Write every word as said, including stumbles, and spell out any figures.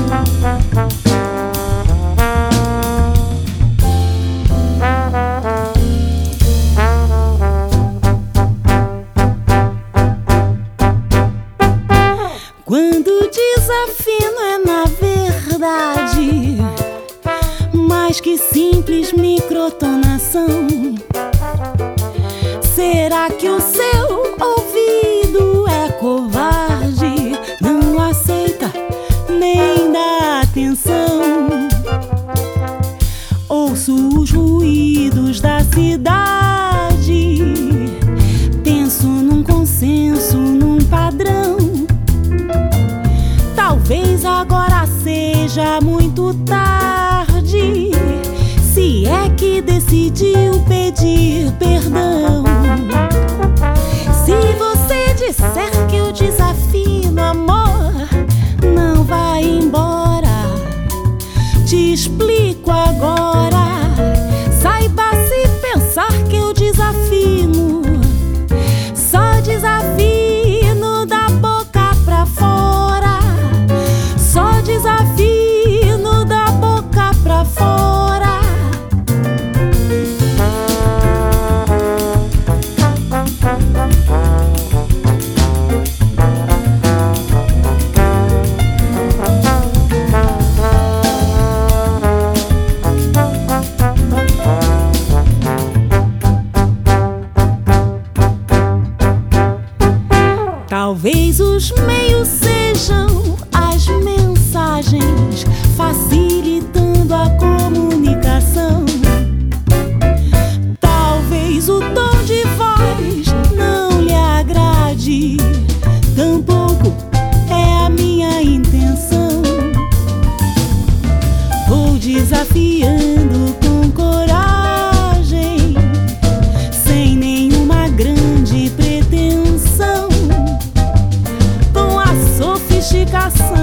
Quando desafino é na verdade mais que simples microtonação. Será que o seu ouvido é covarde? Não aceita nem dá atenção. Ouço os ruídos da cidade, tenso num consenso, num padrão. Talvez agora seja muito tarde, se é que decidiu pedir perdão. Se você disser que eu desafino, amor, não vai embora. Te explico agora. Saiba se pensar que eu desafino, só desafino da boca pra fora. Só desafino da boca pra fora. Talvez os meios sejam as mensagens, facilitando a comunicação. Talvez o tom de voz não lhe agrade, tampouco é a minha intenção. Vou desafiando com coragem, sem nenhuma grande pretensão, com a sofisticação